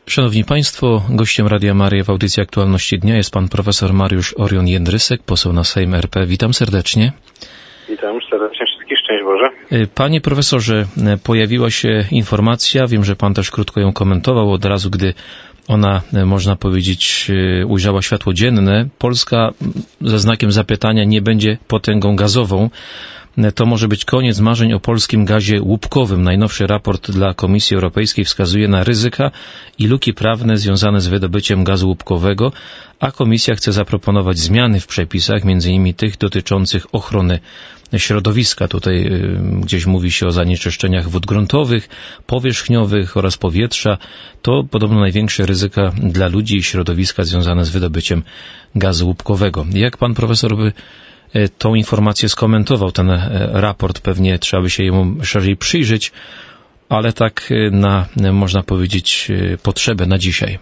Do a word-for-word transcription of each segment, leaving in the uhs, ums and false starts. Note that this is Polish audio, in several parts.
Szanowni Państwo, gościem Radia Maryja w audycji Aktualności Dnia jest pan profesor Mariusz Orion-Jędrysek, poseł na Sejm R P. Witam serdecznie. Witam serdecznie wszystkich, szczęść Boże. Panie profesorze, pojawiła się informacja, wiem, że pan też krótko ją komentował od razu, gdy ona, można powiedzieć, ujrzała światło dzienne. Polska ze znakiem zapytania nie będzie potęgą gazową. To może być koniec marzeń o polskim gazie łupkowym. Najnowszy raport dla Komisji Europejskiej wskazuje na ryzyka i luki prawne związane z wydobyciem gazu łupkowego, a Komisja chce zaproponować zmiany w przepisach, między innymi tych dotyczących ochrony środowiska. Tutaj y, gdzieś mówi się o zanieczyszczeniach wód gruntowych, powierzchniowych oraz powietrza. To podobno największe ryzyka dla ludzi i środowiska związane z wydobyciem gazu łupkowego. Jak pan profesor by tą informację skomentował, ten raport, pewnie trzeba by się jemu szerzej przyjrzeć, ale tak na, można powiedzieć, potrzebę na dzisiaj.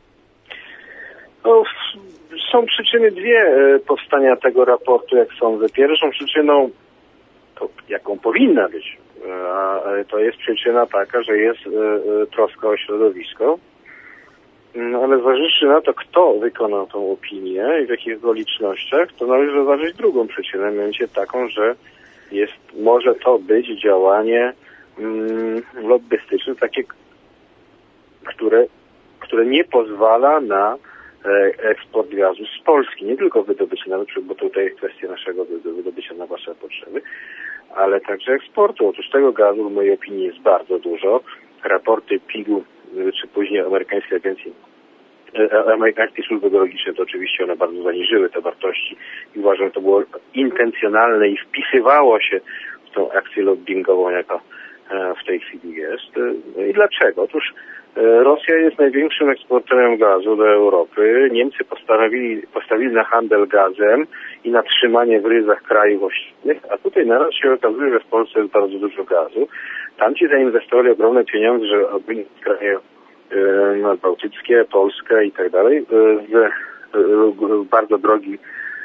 No, są przyczyny dwie powstania tego raportu, jak sądzę. Pierwszą przyczyną, to, jaką powinna być, to jest przyczyna taka, że jest troska o środowisko. No, ale zważywszy na to, kto wykonał tą opinię i w jakich okolicznościach, to należy rozważyć drugą przyczynę, mianowicie taką, że jest, może to być działanie mm, lobbystyczne, takie, które, które nie pozwala na e, eksport gazu z Polski. Nie tylko wydobycie, nawet, bo tutaj jest kwestia naszego wydobycia na wasze potrzeby, ale także eksportu. Otóż tego gazu w mojej opinii jest bardzo dużo. Raporty P I G-u czy później amerykańskiej agencji, amerykańskiej służby geologicznej, to oczywiście one bardzo zaniżyły te wartości i uważam, że to było intencjonalne i wpisywało się w tą akcję lobbyingową, jaka w tej chwili jest. I dlaczego? Otóż Rosja jest największym eksporterem gazu do Europy. Niemcy postawili, postawili na handel gazem i na trzymanie w ryzach krajów ościennych, a tutaj naraz się okazuje, że w Polsce jest bardzo dużo gazu. Tamci zainwestowali ogromne pieniądze, żeby objąć kraje no, bałtyckie, Polskę i tak dalej, w bardzo drogi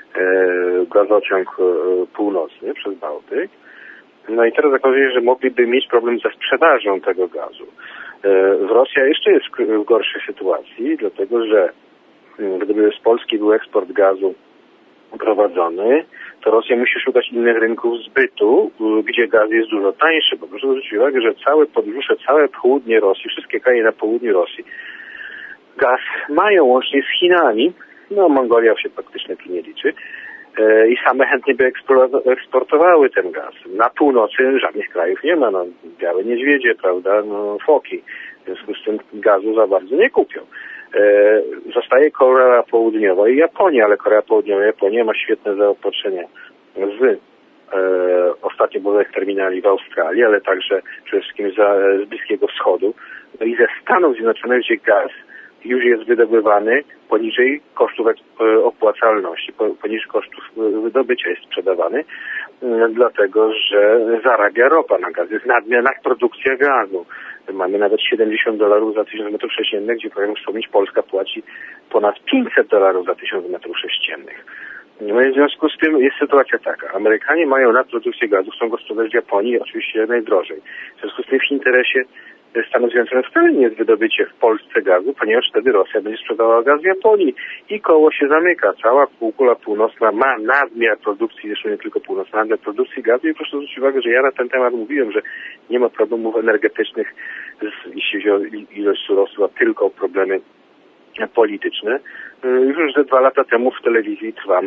gazociąg północny przez Bałtyk. No i teraz okazuje się, że mogliby mieć problem ze sprzedażą tego gazu. Rosja jeszcze jest w gorszej sytuacji, dlatego że gdyby z Polski był eksport gazu prowadzony, to Rosja musi szukać innych rynków zbytu, gdzie gaz jest dużo tańszy, bo proszę zwrócić uwagę, że całe podróże, całe południe Rosji, wszystkie kraje na południu Rosji gaz mają łącznie z Chinami, no Mongolia się praktycznie tu nie liczy, i same chętnie by eksportowały ten gaz. Na północy żadnych krajów nie ma, no białe niedźwiedzie, prawda, no foki, w związku z tym gazu za bardzo nie kupią. Zostaje Korea Południowa i Japonia, ale Korea Południowa i Japonia ma świetne zaopatrzenie z e, ostatnio budowanych terminali w Australii, ale także przede wszystkim za, z Bliskiego Wschodu. No i ze Stanów Zjednoczonych, gdzie gaz już jest wydobywany poniżej kosztów opłacalności, poniżej kosztów wydobycia jest sprzedawany, dlatego że zarabia ropa na gaz. Jest nadmierna produkcja gazu. Mamy nawet siedemdziesiąt dolarów za tysiąc metrów sześciennych, gdzie, powiem wspomnieć, Polska płaci ponad pięćset dolarów za tysiąc metrów sześciennych. No i w związku z tym jest sytuacja taka. Amerykanie mają nadprodukcję gazu, chcą go sprzedać w Japonii, oczywiście jak najdrożej. W związku z tym w interesie Stanów Zjednoczonych wcale nie jest wydobycie w Polsce gazu, ponieważ wtedy Rosja będzie sprzedawała gaz w Japonii i koło się zamyka. Cała półkula północna ma nadmiar produkcji, zresztą nie tylko północna, nadmiar produkcji gazu i proszę zwrócić uwagę, że ja na ten temat mówiłem, że nie ma problemów energetycznych, jeśli chodzi o ilość surowców, a tylko problemy polityczne. Już ze dwa lata temu w telewizji Trwam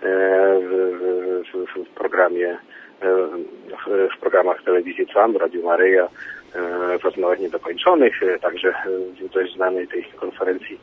w, w, w programie w programach telewizji Trwam, Radio Maryja, w rozmowach niedokończonych, także w dość znanej tej konferencji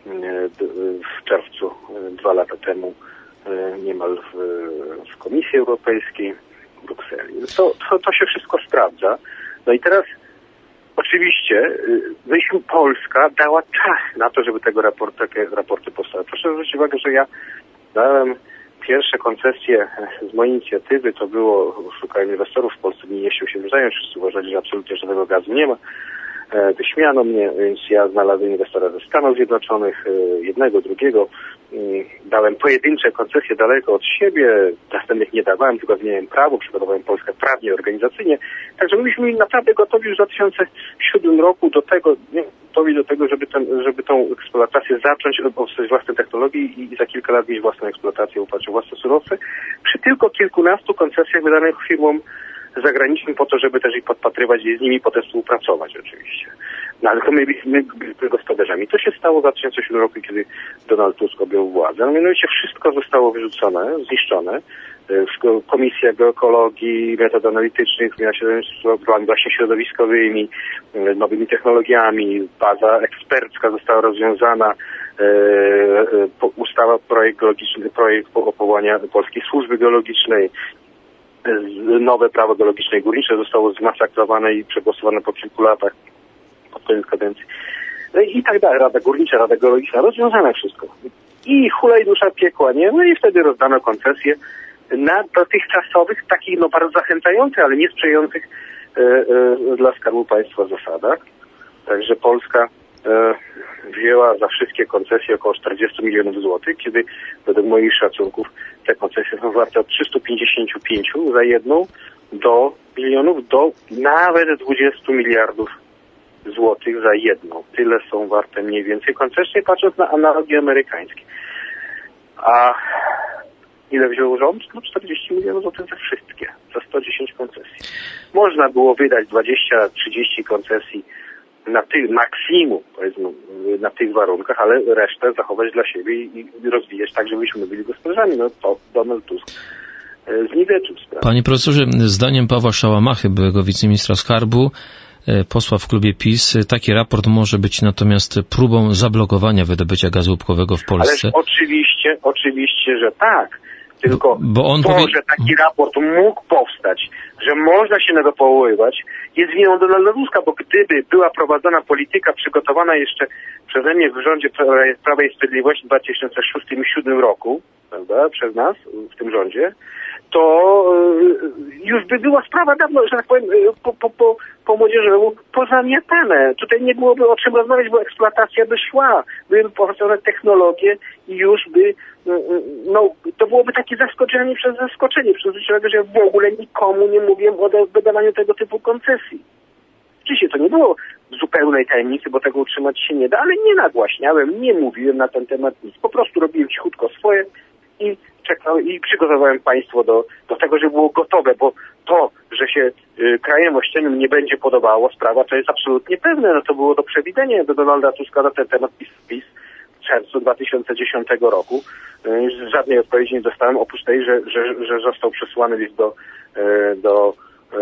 w czerwcu dwa lata temu niemal w, w Komisji Europejskiej w Brukseli. To, to, to się wszystko sprawdza. No i teraz oczywiście myśmy, Polska dała czas na to, żeby tego raportu, takie raporty powstały. Proszę zwrócić uwagę, że ja dałem pierwsze koncesje z mojej inicjatywy, to było szukanie inwestorów w Polsce, nie chciał się zająć, wszyscy uważali, że absolutnie żadnego gazu nie ma. wyśmiano mnie, więc ja znalazłem inwestora ze Stanów Zjednoczonych, jednego, drugiego. Dałem pojedyncze koncesje daleko od siebie, następnych nie dawałem, tylko zmieniałem prawo, przygotowałem Polskę prawnie, organizacyjnie. Także byliśmy naprawdę gotowi już w dwa tysiące siódmym roku do tego, nie, gotowi do tego, żeby, ten, żeby tą eksploatację zacząć, powstać własne technologii i, i za kilka lat mieć własną eksploatację, upatrzeć własne surowce, przy tylko kilkunastu koncesjach wydanych firmom zagranicznym po to, żeby też ich podpatrywać i z nimi potem współpracować oczywiście. No ale to my byliśmy gospodarzami. To się stało w dwa tysiące siódmym roku, kiedy Donald Tusk objął władzę. No mianowicie wszystko zostało wyrzucone, zniszczone. Komisja Geoekologii, Metod Analitycznych, miała się z właśnie środowiskowymi, nowymi technologiami, baza ekspercka została rozwiązana, ustawa, projekt geologiczny, projekt powołania Polskiej Służby Geologicznej, nowe prawo geologiczne i górnicze zostało zmasakrowane i przegłosowane po kilku latach, pod koniec kadencji. No i tak dalej, Rada Górnicza, Rada Geologiczna, rozwiązane wszystko. I hulaj dusza piekła, nie? No i wtedy rozdano koncesje na dotychczasowych, takich no bardzo zachęcających, ale nie sprzyjających e, e, dla Skarbu Państwa zasadach. Także Polska e, wzięła za wszystkie koncesje około czterdzieści milionów złotych, kiedy według moich szacunków te koncesje są warte od trzystu pięćdziesięciu pięciu za jedną do milionów, do nawet dwudziestu miliardów złotych za jedną. Tyle są warte mniej więcej koncesje, patrząc na analogie amerykańskie. A ile wziął rząd? No czterdzieści milionów złotych za wszystkie, za sto dziesięć koncesji. Można było wydać dwadzieścia trzydzieści koncesji na tych maksimum, powiedzmy, na tych warunkach, ale resztę zachować dla siebie i, i rozwijać tak, żebyśmy byli gospodarzami. No to Donald Tusk zniweczył sprawę. Panie profesorze, zdaniem Pawła Szałamachy, byłego wiceministra skarbu, posła w klubie PiS, taki raport może być natomiast próbą zablokowania wydobycia gazu łupkowego w Polsce. Ależ oczywiście, oczywiście, że tak. Tylko bo on to, powie... że taki raport mógł powstać, że można się na to powoływać, jest winą Donalda Tuska, bo gdyby była prowadzona polityka przygotowana jeszcze przeze mnie w rządzie Prawa i Sprawiedliwości w dwa tysiące szóstym i dwa tysiące siódmym roku, prawda, przez nas w tym rządzie, to już by była sprawa dawno, że tak powiem, po, po, po, po młodzieżowemu pozamiatane. Tutaj nie byłoby o czym rozmawiać, bo eksploatacja by szła, byłyby powstawane technologie i już by, no, to byłoby takie zaskoczenie przez zaskoczenie, przez to, że w ogóle nikomu nie mówiłem o wydawaniu tego typu koncesji. Oczywiście to nie było zupełnej tajemnicy, bo tego utrzymać się nie da, ale nie nagłaśniałem, nie mówiłem na ten temat nic. Po prostu robiłem cichutko swoje i czekałem i przygotowałem państwo do, do tego, żeby było gotowe, bo to, że się y, krajem ościennym nie będzie podobało sprawa, to jest absolutnie pewne. No to było do przewidzenia do Donalda Tuska na ten temat PiS, PiS w czerwcu dwa tysiące dziesiątego roku. Y, żadnej odpowiedzi nie dostałem, oprócz tej, że, że, że został przesłany list do, y, do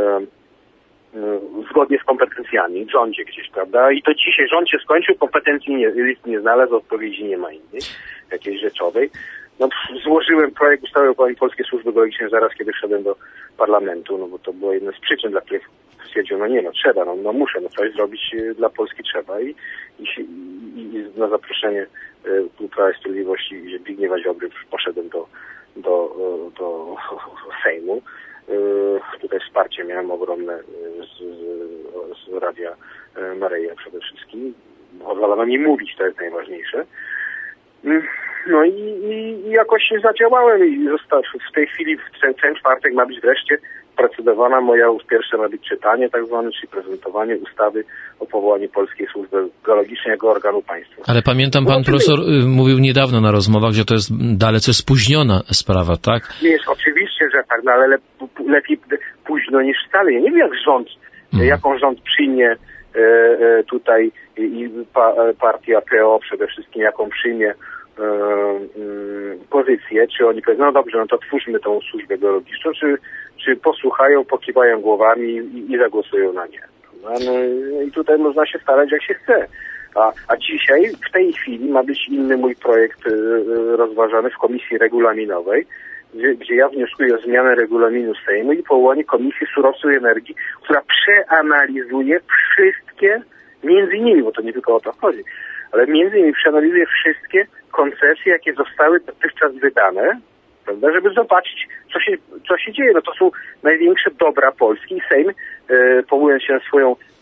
y, y, zgodnie z kompetencjami w rządzie gdzieś, prawda? I to dzisiaj rząd się skończył, kompetencji nie, list nie znalazł, odpowiedzi nie ma innej, jakiejś rzeczowej. No, złożyłem projekt ustawy o Polskiej Służby Geologicznej zaraz, kiedy wszedłem do parlamentu, no bo to była jedna z przyczyn, dla których stwierdziłem, no nie, no trzeba, no, no muszę, no coś zrobić dla Polski trzeba i, i, i, i na zaproszenie y, Prawa i Sprawiedliwości Zbigniewa Ziobry poszedłem do, do, do Sejmu. Y, tutaj wsparcie miałem ogromne z, z, z Radia Maryja przede wszystkim. Pozwalono mi mówić, to jest najważniejsze. No i, i, i jakoś się zadziałałem i został, w tej chwili w ten, ten czwartek ma być wreszcie procedowana moja pierwsze ma być czytanie tak zwane, czyli prezentowanie ustawy o powołaniu Polskiej Służby Geologicznej jako organu państwa. Ale pamiętam, pan no, profesor y, mówił niedawno na rozmowach, że to jest dalece spóźniona sprawa, tak? Nie jest oczywiście, że tak, no ale le, lepiej późno niż wcale. Ja nie wiem, jak rząd, mm. jaką rząd przyjmie e, e, tutaj i, i pa, partia P O przede wszystkim, jaką przyjmie E, e, pozycję, czy oni powiedzą, no dobrze, no to twórzmy tą służbę geologiczną, czy, czy posłuchają, pokiwają głowami i, i zagłosują na nie. No, no i tutaj można się starać jak się chce. A, a dzisiaj, w tej chwili ma być inny mój projekt e, rozważany w Komisji Regulaminowej, gdzie, gdzie ja wnioskuję o zmianę regulaminu Sejmu i powołanie Komisji Surowców i Energii, która przeanalizuje wszystkie, między innymi, bo to nie tylko o to chodzi, ale między innymi przeanalizuje wszystkie koncesje, jakie zostały dotychczas wydane, prawda, żeby zobaczyć, co się, co się dzieje. No to są największe dobra Polski i Sejm, e, powołując się na swoją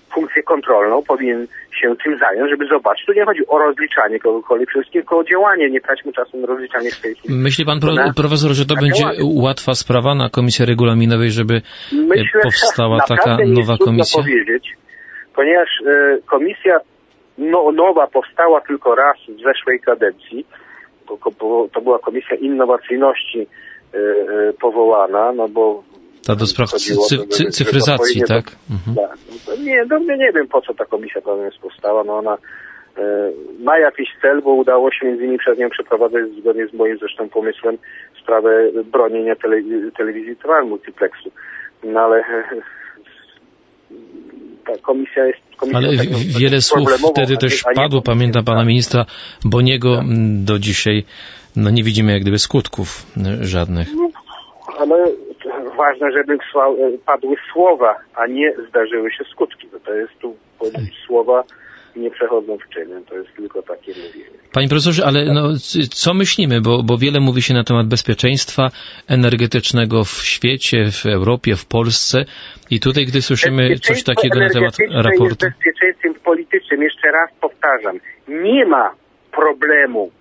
funkcję kontrolną, powinien się tym zająć, żeby zobaczyć. Tu nie chodzi o rozliczanie kogokolwiek, przede wszystkim tylko o działanie. Nie traćmy czasu na rozliczanie w tej chwili. Myśli pan, pro, na, profesor, że to będzie działanie. Łatwa sprawa na Komisji Regulaminowej, żeby Myślę, powstała taka nowa komisja? Powiedzieć, ponieważ e, komisja no, nowa powstała tylko raz w zeszłej kadencji. To, bo, to była Komisja Innowacyjności e, e, powołana, no bo ta do spraw cy, cy, cyfryzacji, tak? Mhm. tak? Nie, no, nie wiem, po co ta komisja jest powstała. No ona e, ma jakiś cel, bo udało się między innymi przed nią przeprowadzać, zgodnie z moim zresztą pomysłem, sprawę bronienia tele, telewizji multiplexu. No ale e, ta komisja jest... Komisja ale tak, no, wiele słów wtedy też padło, pamiętam pana ministra Boniego, tak. Do dzisiaj no nie widzimy jak gdyby skutków żadnych. No, ale ważne, żeby padły słowa, a nie zdarzyły się skutki. Bo to jest tu słowa nie przechodzą w czyny. To jest tylko takie mówienie. Panie profesorze, ale no, co myślimy? Bo, bo wiele mówi się na temat bezpieczeństwa energetycznego w świecie, w Europie, w Polsce. I tutaj, gdy słyszymy coś takiego na temat raportu... Jest bezpieczeństwem politycznym. Jeszcze raz powtarzam. Nie ma problemu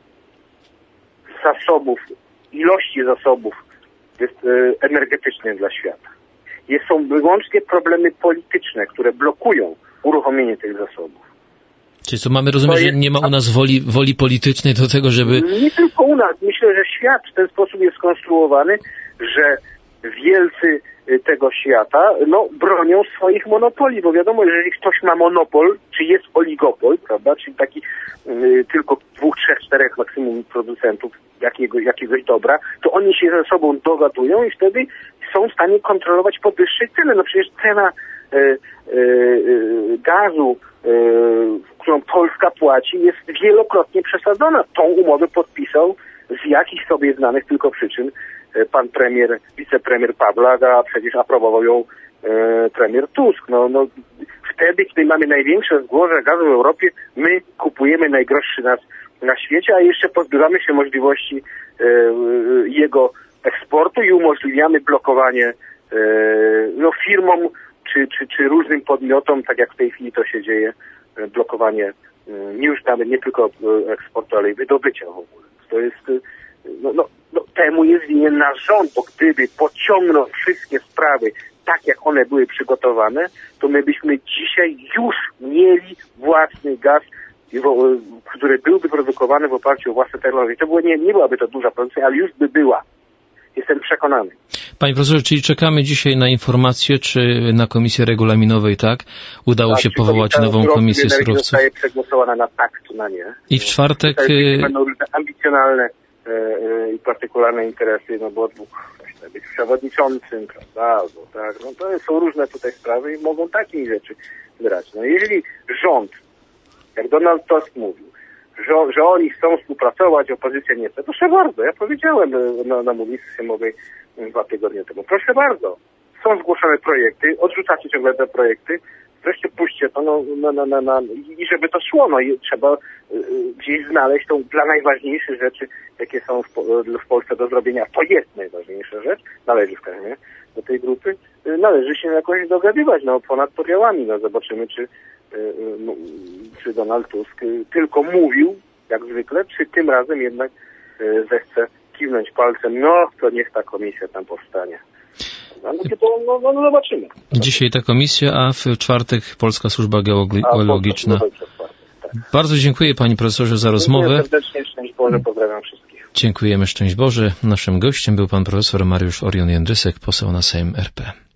zasobów, ilości zasobów jest energetyczny dla świata. Jest, są wyłącznie problemy polityczne, które blokują uruchomienie tych zasobów. Czyli co, mamy rozumieć, jest, że nie ma u nas woli, woli politycznej do tego, żeby... Nie tylko u nas. Myślę, że świat w ten sposób jest skonstruowany, że wielcy tego świata no, bronią swoich monopoli, bo wiadomo, jeżeli ktoś ma monopol, czy jest oligopol, prawda, czyli taki y, tylko dwóch, trzech, czterech maksimum producentów jakiego, jakiegoś dobra, to oni się ze sobą dogadują i wtedy są w stanie kontrolować podwyższej ceny. No przecież cena y, y, y, gazu, y, którą Polska płaci, jest wielokrotnie przesadzona. Tą umowę podpisał z jakichś sobie znanych tylko przyczyn pan premier, wicepremier Pawlak, a przecież aprobował ją e, premier Tusk. No, no, wtedy, kiedy mamy największe złoże gazu w Europie, my kupujemy najdroższy nas na świecie, a jeszcze pozbywamy się możliwości e, jego eksportu i umożliwiamy blokowanie e, no, firmom czy, czy, czy różnym podmiotom, tak jak w tej chwili to się dzieje, blokowanie e, nie już nawet nie tylko eksportu, ale i wydobycia w ogóle. To jest no, no, no, temu jest winien nasz rząd, bo gdyby pociągnął wszystkie sprawy tak, jak one były przygotowane, to my byśmy dzisiaj już mieli własny gaz, który byłby produkowany w oparciu o własne technologie. To było, nie, nie byłaby to duża produkcja, ale już by była. Jestem przekonany. Panie profesorze, czyli czekamy dzisiaj na informację, czy na Komisji Regulaminowej, tak? Udało tak, się powołać nową Komisję Surowców? Zostaje przegłosowana na tak, czy na nie. I w czwartek... Będą ambicjonalne i partykularne interesy, no bo dwóch chce być przewodniczącym, prawda, albo tak, no to są różne tutaj sprawy i mogą takie rzeczy grać. No jeżeli rząd, jak Donald Tusk mówił, że, że oni chcą współpracować, opozycja nie chce, proszę bardzo, ja powiedziałem na, na mównicy sejmowej dwa tygodnie temu, proszę bardzo, są zgłoszone projekty, odrzucacie ciągle te projekty, wreszcie puśćcie to, no, na, na, na, na, i żeby to szło, no i trzeba y, gdzieś znaleźć tą dla najważniejszych rzeczy, jakie są w, w Polsce do zrobienia. To jest najważniejsza rzecz, należy w każdym razie do tej grupy, y, należy się jakoś dogadywać, no ponad podziałami, no zobaczymy, czy, y, y, czy Donald Tusk y, tylko mówił, jak zwykle, czy tym razem jednak y, zechce kiwnąć palcem, no to niech ta komisja tam powstanie. No, no, no, no zobaczymy. Dzisiaj ta komisja, a w czwartek Polska Służba Geologiczna. Tak. Bardzo dziękuję panie profesorze za rozmowę. Dziękuję serdecznie, szczęść Boże, pozdrawiam wszystkich. Dziękujemy, szczęść Boże. Naszym gościem był pan profesor Mariusz Orion Jędrysek, poseł na Sejm R P.